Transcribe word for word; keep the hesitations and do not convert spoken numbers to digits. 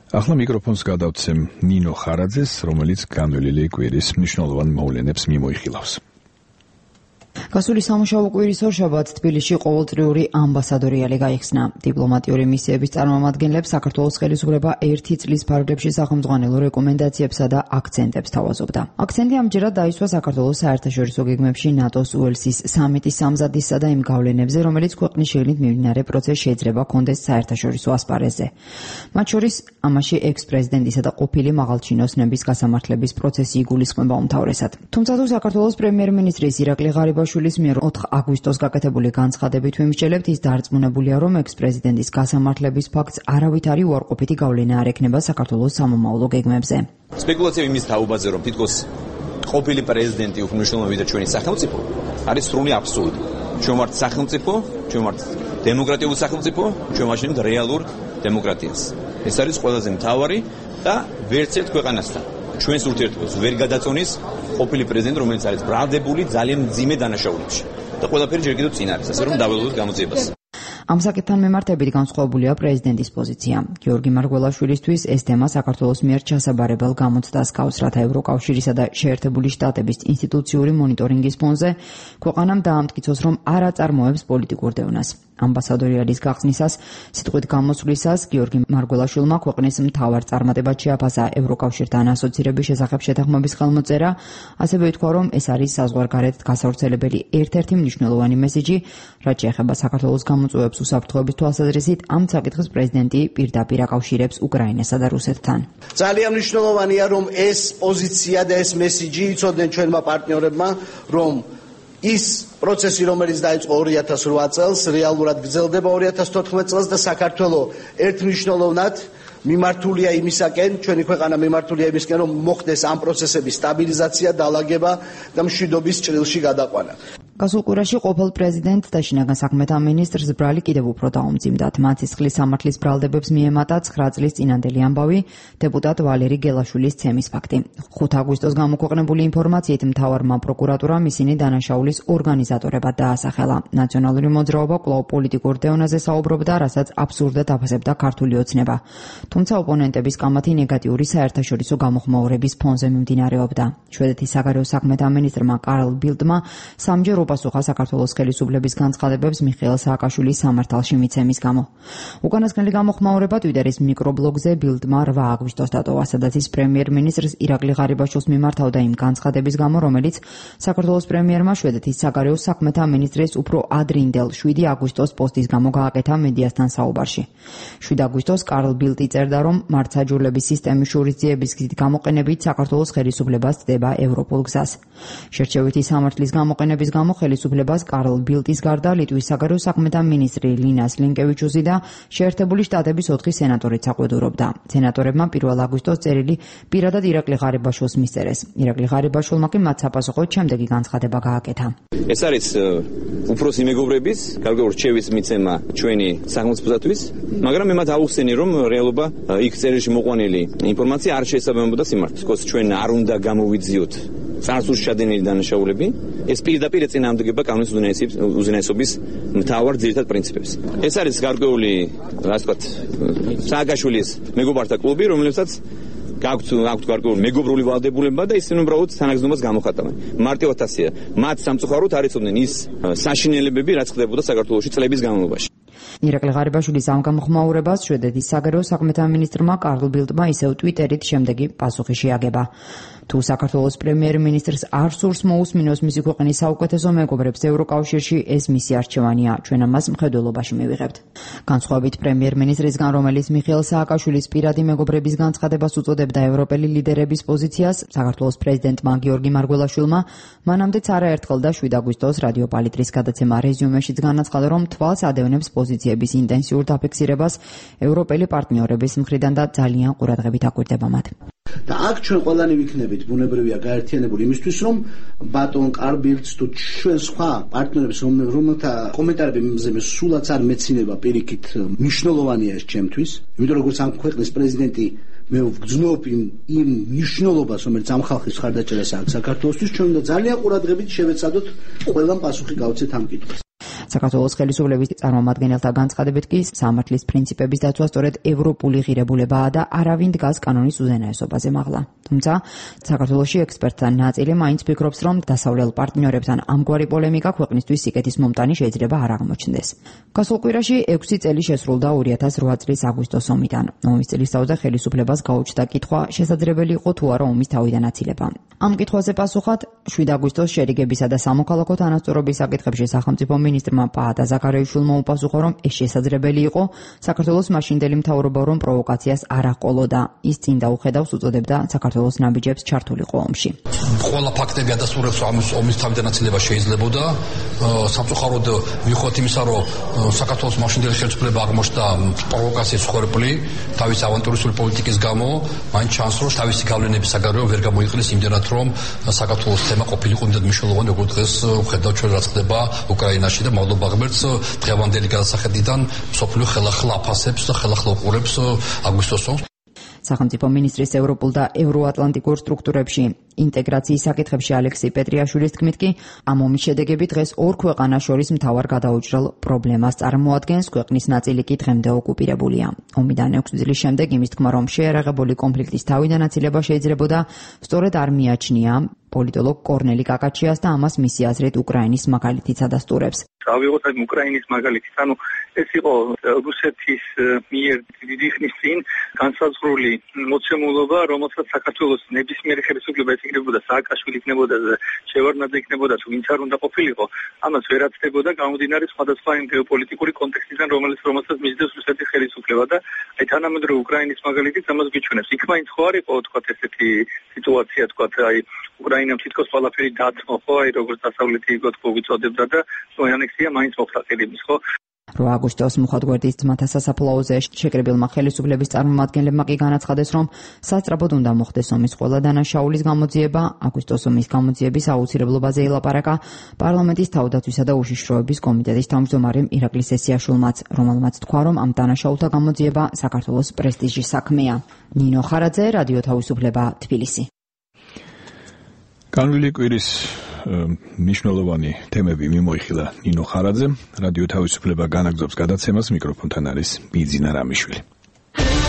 ახლა მიკროფონს გადავცემ ნინო ხარაძეს, რომელიც განვლილი კვირის მნიშვნელოვან მოვლენებს მიმოიხილავს. გასული სამუშაო კვირის ორშაბათს თბილისში ყოველწლიური ამბასადორიალი გაიხსნა. დიპლომატიური მისიების წარმომადგენლებს საქართველოს ხელისუფლება ერთი წლის ფარგლებში სახელმძღვანელო რეკომენდაციებსა და აქცენტებს თავაზობდა. აქცენტი ამჯერად დაისვა საქართველოს საერთაშორისო გეგმებში ნატოს უელსის სამიტის სამზადისსა და იმ გავლენებზე, რომელიც ქვეყნის შიგნით მიმდინარე პროცესს შეიძლება ჰქონდეს საერთაშორისო ასპარეზზე. მათ შორის ამაში ექს-პრეზიდენტისა და ყოფილი მაღალჩინოსნების გასამართლების პროცესი იგულისხმება უმთავრესად. თუმცა თუ საქართველოს პრემიერ-მინისტრის ირაკლი ღარიბაშვილის მიერ ოთხ აგვისტოს გაკეთებული განცხადებით ვიმსჯელებთ, ის დარწმუნებულია, რომ ექს-პრეზიდენტის გასამართლების ფაქტს არავითარი უარყოფითი გავლენა არ ექნება საქართველოს სამომავლო გეგმებზე. სპეკულაციები იმის თაობაზე, რომ თითქოს ყოფილი პრეზიდენტი უმნიშვნელოვანესი და ჩვენი სახელმწიფო არის სრული აბსურდი. ჩვენ ვართ სახელმწიფო, ჩვენ ვართ დემოკრატიული სახელმწიფო, ჩვენ ვაშენებთ რეალურ დემოკრატიას. ეს არის ყველაზე მთავარი და ვერც ერთ ქვეყანასთან ჩვენს ურთიერთობას ვერ გადაწონის ყოფილი პრეზიდენტი, რომელიც არის ბრალდებული ძალიან მძიმე დანაშაულებში და ყველაფერი ჯერ კიდევ წინ არის, ასე რომ დაველოდოთ გამოძიებას. ამ საკითხთან მიმართებით განსხვავებულია პრეზიდენტის პოზიცია. გიორგი მარგველაშვილისთვის ეს თემა საქართველოს მიერ ჩასაბარებელ გამოცდას გავს, რათა ევროკავშირისა და შეერთებული შტატების ინსტიტუციური მონიტორინგის ფონზე ქვეყანამ დაამტკიცოს, რომ არ აწარმოებს პოლიტიკურ დევნას. ამბასადორიალის გახსნისას, სიტყვით გამოსვლისას, გიორგი მარგველაშვილმა ქვეყნის მთავარ წარმატებად შეაფასა ევროკავშირთან ასოცირების შესახებ შეთანხმების ხელმოწერა, ასევე ითქვა, რომ ეს არის საზღვარგარეთ გასავრცელებელი ერთ-ერთი მნიშვნელოვანი მესიჯი, რაც შეეხება საქართველოს გამოწვევებს უსაფრთხოების თვალსაზრისით, ამ საკითხის პრეზიდენტი პირდაპირ აკავშირებს უკრაინასა და რუსეთთან. ძალიან მნიშვნელოვანია, რომ ეს პოზიცია და ეს მესიჯი იცოდნენ ჩვენმა პარტნიორებმა, რომ ის პროცესი, რომელიც დაიწყო ორი ათას რვა წელს, რეალურად გრძელდება ორი ათას თოთხმეტ წელს და საქართველოს ერთმნიშვნელოვნად მიმართულია იმისაკენ, ჩვენი ქვეყანა მიმართულია იმისკენ, რომ მოხდეს ამ პროცესების სტაბილიზაცია, დალაგება და მშვიდობის ჭრილში გადაყვანა. გასულ კვირაში ყოფილ პრეზიდენტ და შინაგან საქმეთა მინისტრს ბრალი კიდევ უფრო დაუმძიმდათ. მათ სისხლის სამართლის ბრალდებებს მიემატა ცხრა წლის წინანდელი ამბავი, დეპუტატ ვალერი გელაშვილის ცემის ფაქტი. ხუთი აგვისტოს გამოქვეყნებული ინფორმაციით მთავარმა პროკურატურამ ისინი დანაშაულის ორგანიზატორებად დაასახელა. ნაციონალური მოძრაობა კვლავ პოლიტიკურ დევნაზე საუბრობდა, რასაც აბსურდად აფასებდა ქართული ოცნება. თუმცა ოპონენტების კამათი ნეგატიური საერთაშორისო გამოხმაურების ფონზე მიმდინარეობდა. შვედეთის საგარეო საქმეთა მინისტრმა კარლ ბილდმა სამჯერ პასუხა საქართველოს ხელისუფლების განცხადებებს მიხეილ სააკაშვილის სამართალში მიცემის გამო. უკანასკნელი გამოხმაურება ტვიტერის მიკრობლოგზე ბილდმა რვა აგვისტოს დატოვა, სადაც ის პრემიერ-მინისტრს ირაკლი ღარიბაშვილს მიმართავდა იმ განცხადების გამო, რომელიც საქართველოს პრემიერმა შვედეთის საგარეო საქმეთა მინისტრის უფრო ადრინდელ შვიდი აგვისტოს პოსტის გამო გააკეთა მედიასთან საუბარში. შვიდი აგვისტოს კარლ ბილდი წერდა, რომ მართლმსაჯულების სისტემის შურისძიების გზით გამოყენებით საქართველოს ხელისუფლებას ცდება ევროპულ გზას. შერჩევითი სამართლის გამოყენების გამო ხელისუფლებას კარლ ბილდის გარდა ლიტვის საგარეო საქმეთა მინისტრი ლინას ლინკევიჩუსი და შეერთებული შტატების ოთხი სენატორიც აკვედურობდა. სენატორებმა პირველ აგვისტოს წერილი პირადად ირაკლი ღარიბაშვილს მისწერეს. ირაკლი ღარიბაშვილმა კი მათ საპასუხოდ შემდეგი განცხადება გააკეთა. ეს არის უფროსი მეგობრების გარკვეული რჩევის მიცემა ჩვენი სახელმწიფოსათვის, მაგრამ მე მათ აუხსენი, რომ რეალობა იქ წერილში მოყვანილი ინფორმაცია არ შეესაბამებოდა სიმართლეს. თქოს ჩვენ არ უნდა გამოვიძიოთ წარსულში ჩადენილი დანაშაულები, ეს პირდაპირ ეწინააღმდეგება კანონის უზენაესობის მთავარ ძირითად პრინციპებს. ეს არის გარკვეული, ასე ვთქვათ, სააკაშვილის მეგობართა კლუბი, რომლებსაც გაქვთ აქვთ გარკვეული მეგობრული ვალდებულება და ისინი უბრალოდ თანაგზნობას გამოხატავენ. მარტივად ასეა. მათ სამწუხაროდ არ იცოდნენ ის საშინელებები, რაც ხდებოდა საქართველოში წლების განმავლობაში. ირაკლი ღარიბაშვილის ამ გამოხმაურებას შვედეთის საგარეო საქმეთა მინისტრმა კარლ ბილდმა ისევ ტვიტერით შემდეგი პასუხი შეაგება. თუ საქართველოს პრემიერ-მინისტრს არ სურს მოусმინოს მისი ქვეყნის საუკეთესო მეგობრებს ევროკავშირში, ეს მისი არჩევანია. ჩვენ ამას მხედველობაში მივიღებთ. განსხვავებით პრემიერ-მინისტრისგან, რომელიც მიხეილ სააკაშვილის პირადი მეგობრების განცხადებას უწოდებდა ევროპელი ლიდერების პოზიციას, საქართველოს პრეზიდენტმა გიორგი მარგველაშვილმა მანამდეც არაერთხელ და შვიდი აგვისტოს რადიო პალიტრის გადაცემა რეზიუმეშიც განაცხადა, რომ თვალს ადევნებს პოზიციების ინტენსიურ დაფიქსირებას ევროპელი პარტნიორების მხრიდან და ძალიან ყურადღებით აკვირდება მათ. და აქ ჩვენ ყველანი ვიქნებით ბუნებრივია გაერთიანებული იმისთვის, რომ ბატონ კარლ ბილდს თუ ჩვენ სხვა პარტნიორებს, რომელთა კომენტარებზე მე სულაც არ მეცინება პირიქით მნიშვნელოვანია ეს ჩემთვის, იმიტომ როგორც ამ ქვეყნის პრეზიდენტი მე ვგრძნობ იმ მნიშვნელობას, რომელიც ამ ხალხის მხარდაჭერას აქვს საქართველოსთვის, ჩვენ უნდა ძალიან ყურადღებით შევეცადოთ ყველამ პასუხი გავცეთ ამ კითხვას. საქართველოს ხელისუფლების წარმომადგენელთა განცხადებით კი სამართლის პრინციპების დაცვა სწორედ ევროპული ღირებულებაა და არავინ დგას კანონის უზენაესობაზე მაღლა. თუმცა საქართველოში ექსპერტთა ნაწილი მაინც ფიქრობს, რომ დასავლელ პარტნიორებთან ამგვარი პოლემიკა ქვეყნისთვის სიკეთის მომტანი შეიძლება არ აღმოჩნდეს. გასულ კვირაში ექვსი წელი შესრულდა ორი ათას რვა წლის აგვისტოს ომიდან. ომის წლისთავზე ხელისუფლებას გაუჩნდა კითხვა, შესაძლებელი იყო თუ არა ომის თავიდან აცილება. ამ კითხვაზე პასუხად შვიდ აგვისტოს შერიგებისა და სამოქალაქო თანასწორობის საკითხებში სახელმწიფო მინისტრმა პაატა ზაქარიაშვილმა უპასუხა, რომ ეს შესაძლებელი იყო საქართველოს მაშინდელი მთავრობა რომ პროვოკაციას არ აყოლოდა. ის წინ დაუხედავს უწოდებდა საქართველოს ნაბიჯებს ჩართულიყო ომში. ყველა ფაქტები ადასტურებს რომ ომის თავიდან აცილება შეიძლებოდა. სამწუხაროდ მიუხედავად იმისა, რომ საქართველოს მაშინდელი ხელისუფლება აღმოჩნდა პროვოკაციის ხორბლი თავის ავანტურისტული პოლიტიკის გამო, მაინც ჩანს რომ თავისი გავლენების საგარეო ვერ გამოიყენეს იმდენად, რომ საქართველოს თემა ყოფილიყო იმდენად მნიშვნელოვანი, როგორც დღეს ვხედავთ ჩვენ რაც ხდება უკრაინაში და მადლობა ღმერთს დღევანდელი გადასახედიდან სოფლიო ხელახლა აფასებს და ხელახლა უყურებს აგვისტოს ომს. სახელმწიფო მინისტრის ევროპულ და ევროატლანტიკურ სტრუქტურებში ინტეგრაციის საკითხებში ალექსი პეტრიაშვილის თქმით კი ამ ომის შედეგები დღეს ორ ქვეყანას შორის მთავარ გადაუჭრელ პრობლემას წარმოადგენს, ქვეყნის ნაწილი კი დღემდე ოკუპირებულია. ომიდან ექვსი წლის შემდეგ იმის თქმა, რომ შეიარაღებული კონფლიქტის თავიდან აცილება შეიძლებოდა, სწორედ არ მიაჩნია პოლიტოლოგ კორნელი კაკაჩიას და ამას მისი აზრით უკრაინის მაგალითიც ადასტურებს. ავიღოთ აი უკრაინის მაგალითით, ანუ ეს იყო რუსეთის მიერ დიდი ხნის წინ განსაზღვრული მოცემულობა, რომელსაც საქართველოს ნებისმიერი ხელისუფლება ეკნებოდა, სააკაშვილი იქნებოდა, შევარდნაძე იქნებოდა, თუ ვინც არ უნდა ყოფილიყო, ამას ვერ აცდებოდა გამომდინარე სხვადასხვა იმ გეოპოლიტიკური კონტექსტიდან, რომელიც რომელსაც მისდევს რუსეთის ხელისუფლება და აი თანამედროვე უკრაინის მაგალითიც ამას გიჩვენებს. იქ მაინც ხო არ იყო თქვა ესეთი სიტუაცია, თქვა აი უკრაინამ თითქოს ყველაფერი დათმო, ხო, აი როგორც დასავლეთი გოთქო ვიწოდებდა და ანექსია მაინც მოხდა ყირიმის, ხო? რვა აგვისტოს მუხათგვერდის ძმათა სასაფლაოზე შეკრებილმა ხელისუფლების წარმომადგენლებმა კი განაცხადეს, რომ სასწრაფოდ უნდა მოხდეს ომის ყველა დანაშაულის გამოძიება. აგვისტოს ომის გამოძიების აუცილებლობაზე ელაპარაკა პარლამენტის თავდაცვისა და უშიშროების კომიტეტის თავმჯდომარემ ირაკლი სესიაშვილმაც, რომელმაც თქვა, რომ ამ დანაშაულთა გამოძიება საქართველოს პრესტიჟის საქმეა. ნინო ხარაძე, რადიო თავისუფლება, თბილისი. განვლილი კვირის მნიშვნელოვანი თემები მიმოიხილა ნინო ხარაძემ. რადიო თავისუფლება განაგრძობს გადაცემას, მიკროფონთან არის ბიძინა რამიშვილი.